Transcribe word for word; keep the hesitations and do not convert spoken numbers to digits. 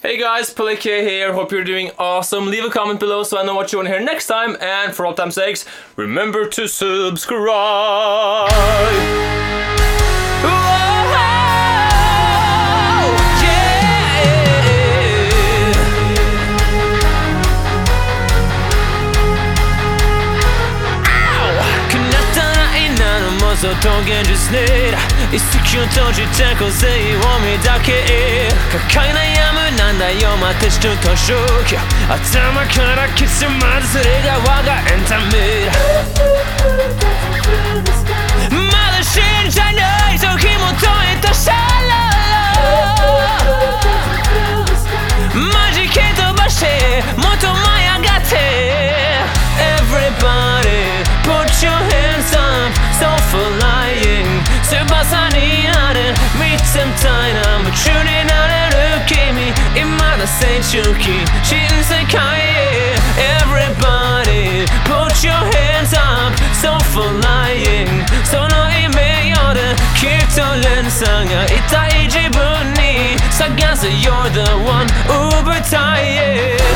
Hey guys, Pele K here, hope you're doing awesome. Leave a comment below so I know what you want to hear next time, and for all time's sakes, remember to subscribe! So don't get just need一息を閉じて個性を磨け抱え悩むなんだよ待てしととしょき頭から消すまずそれが我がエンタメまだ信じないと紐解いたシャラマジ蹴飛ばしてもっと舞い上がって Everybody put your hands up So for lying 翼になれ見てみたいな夢中になれる君今だ成長期新世界へ Everybody put your hands up So for lying その意味よできっと連鎖が痛い自分に探せ You're the one 奪いたい